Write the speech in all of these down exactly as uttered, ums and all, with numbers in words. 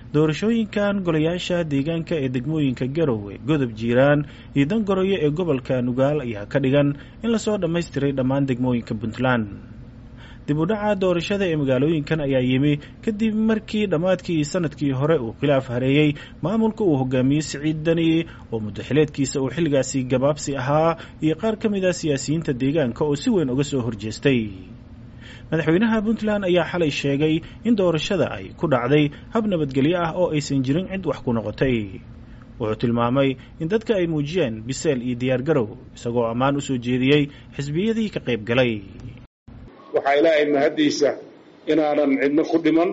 doorashooyinkan golayaasha deegaanka ee degmooyinka Garowe, Godob Jiiraan iyo Dangoroyo ee gobolka Nugaal ayaa ka dhigan in la soo dhammaystiray dhammaan degmooyinka Puntland. dib u dhaca doorashada ee magaalooyinkan ayaa yimi kadib markii dhammaadkii sanadkii hore uu khilaaf hareeyay maamulka uu hogaamiyey Siciid Dani oo muddo xileedkiisa uu xilligaasi gabaabsi ahaa iyo qaar ka mid ah siyaasiyiinta deegaanka oo si weyn uga soo horjeestay. madaxweynaha Puntland ayaa xalay sheegay in doorashada ay ku dhacday hab nabadgelyo ah oo aysan jirin cid wax ku noqotay. wuxuu tilmaamay in dadka ay muujiyeen biseel iyo diyaar garow isagoo ammaan u soo jeediyey xisbiyadii ka qayb galay. waxaa ilaahay mahadiisa inaanan cidna ku dhiman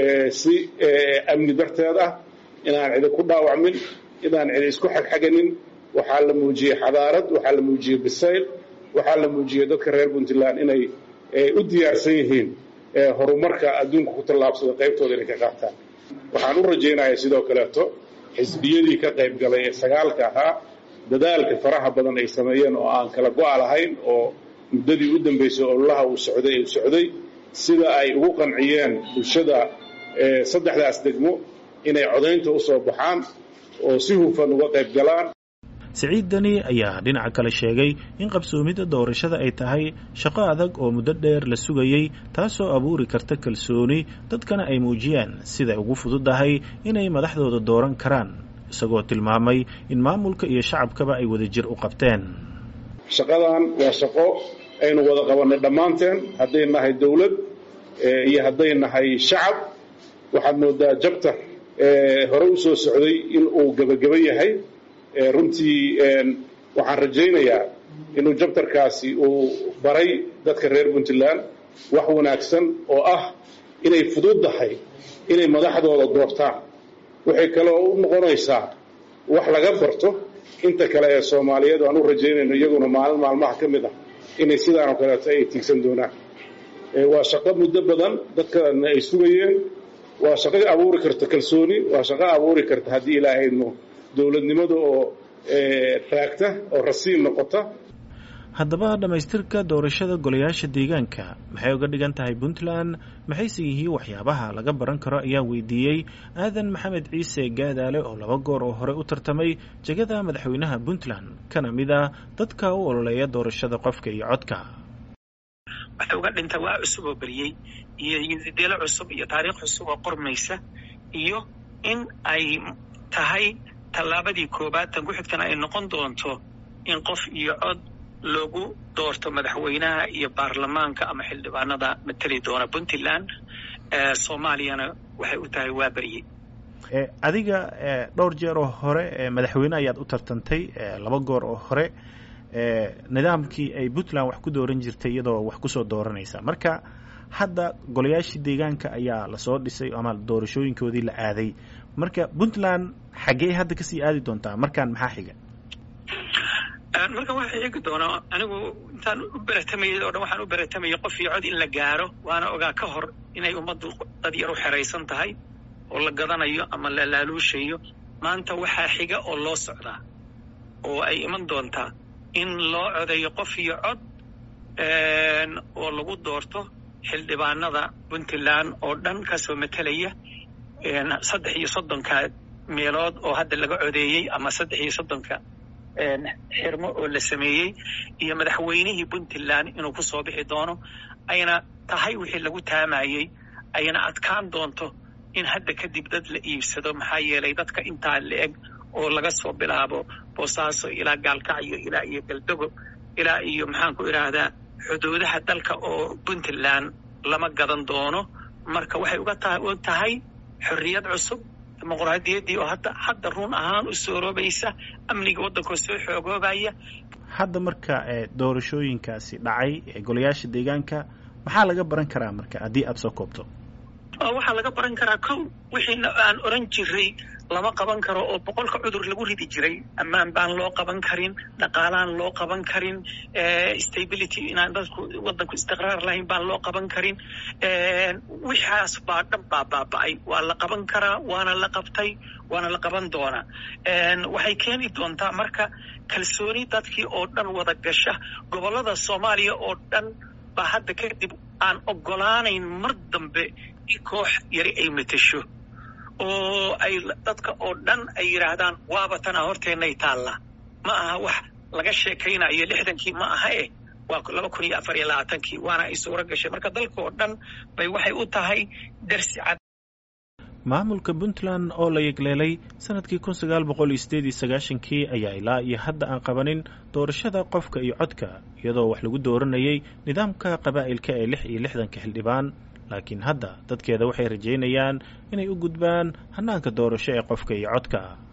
si amni darteed ah, inaan cid ku dhaawacmin, inaan cid isku xagxaganin. waxaa la muujiyey xadaarad, waxaa la muujiyey bisayl, waxaa la muujiyey dadka reer Puntland inay u diyaarsan yihiin horumarka adduunka ku tallaabsada qaybtooda inay ka qaataan. waxaan u rajaynayaa sidoo kaleeto xisbiyadii ka qayb galay ee sagaalka ahaa dadaalka faraha badan ay sameeyeen oo aan kala go'a lahayn oo muddadii u dambaysay ololaha uu socday uu socday sida ay ugu qanciyeen bulshada saddexdaas degmo inay codaynta u soo baxaan oo si hufan uga qayb galaan. Siciid Dani ayaa dhinaca kale sheegay in qabsoomida doorashada ay tahay shaqo adag oo muddo dheer la sugayay, taasoo abuuri karta kalsooni dadkana ay muujiyaan sida ugu fududahay inay madaxdooda dooran karaan, isagoo tilmaamay in maamulka iyo shacabkaba ay wadajir u qabteen. shaqadan waa shaqo aynu wada qabanay dhammaanteen, hadday nahay dawlad iyo hadday nahay shacab. waxaad moodaa jabta hore u soo socday in uu gabagaba yahay. runtii waxaan rajaynayaa inuu jabtarkaasi uu baray dadka reer Puntland wax wanaagsan oo ah inay fududahay inay madaxdooda doortaan. waxay kale oo u noqonaysaa wax laga barto inta kale ee Soomaaliyeed. aan u rajaynayno iyaguna maalin maalmaha ka mid ah inay sidaan oo kaleeto ay tiigsan doonaan. waa shaqo muddo badan dadkana ay sugayeen, waa shaqo abuuri karta kalsooni, waa shaqo abuuri karta haddii ilaahayno dawladnimada oo taagta oo rasiin noqota. haddaba dhammaystirka doorashada golayaasha deegaanka maxay uga dhigan tahay Puntland, maxayse yihiin waxyaabaha laga baran karo ayaa weydiiyey aadan maxamed ciise gaadaale oo laba goor oo hore u tartamay jagada madaxweynaha Puntland kana mid ah dadka u ololeeya doorashada qofka iyo codka. waxay uga dhintay waa cusub oo beriyey iyo deelo cusub iyo taariikh cusub oo qormaysa, iyo in ay tahay tallaabadii koobaad tan ku xigtana ay noqon doonto in qof iyo cod lagu doorto madaxweynaha iyo baarlamaanka ama xildhibaanada matali doona Puntland. Soomaaliyana waxay u tahay waa beriyey. adiga dhowr jeer oo hore madaxweyne ayaad u tartantay, laba goor oo hore nidaamkii ay Puntland wax ku dooran jirtay iyadoo wax ku soo dooranaysa. marka hadda golayaashii deegaanka ayaa la soo dhisay ama doorashooyinkoodii la aaday. marka Puntland xagee hadda kasii aadi doontaa markaan maxaa xiga? marka waxay xigi doonaa, anigu intaan u baratamayay oo dhan waxaan u baratamayay qof iyo cod in la gaaro. waana ogaa ka hor inay ummaddu dad yar u xeraysan tahay oo la gadanayo ama la laaluushayo. maanta waxaa xiga oo loo socdaa oo ay iman doontaa in loo codeeyo qof iyo cod oo lagu doorto xildhibaanada Puntland oo dhan kasoo matalaya saddex iyo soddonka meelood oo hadda laga codeeyey ama saddex iyo soddonka xirmo oo la sameeyey, iyo madaxweynihii Puntland inuu ku soo bixi doono. ayna tahay wixii lagu taamayey, ayna adkaan doonto in hadda kadib dad la iibsado, maxaa yeelay dadka intaa la-eg oo laga soo bilaabo Boosaaso ilaa Gaalkacyo ilaa iyo Galdogo ilaa iyo maxaan ku idhaahdaa xuduudaha dalka oo Puntland lama gadan doono. marka waxay uga tahay xorriyad cusub, dimuqraadiyaddii oo hadda hadda run ahaan u soo roobaysa, amniga waddanka soo xoogoobaya. hadda marka doorashooyinkaasi dhacay ee golayaasha deegaanka maxaa laga baran karaa marka haddii aad soo koobto? waxaa laga baran karaa kow wixii aan oran jiray lama qaban karo oo boqolka cudur lagu ridi jiray. ammaan baan loo qaban karin, dhaqaalaan loo qaban karin, stability inaan dadku waddanku istiqraar lahayn baan loo qaban karin. wixaas baa dhan baa baaba'ay. waa la qaban karaa, waana la qabtay, waana la qaban doonaa. waxay keeni doontaa marka kalsooni dadkii oo dhan wada gasha. gobollada Soomaaliya oo dhan baa hadda kadib aan ogolaanayn mar dambe in koox yari ay matasho oo ay dadka oo dhan ay yidhaahdaan waaba tanaa horteennay taalla ma aha wax laga sheekaynayo lixdankii ma aha eh waa laba kun iyo afar iyo labaatankii waana ay suuro gashay marka dalka oo dhan bay waxay u tahay darsi cad. maamulka puntland oo la yegleelay sanadkii kun sagaal boqol iyo sideed iyo sagaashankii ayaa ilaa iyo hadda aan qabanin doorashada qofka iyo codka iyadoo wax lagu dooranayay nidaamka qabaa'ilka ee lix iyo lixdanka xildhibaan laakiin hadda dadkeeda waxay rajaynayaan inay u gudbaan hannaanka doorasho ee qofka iyo codka.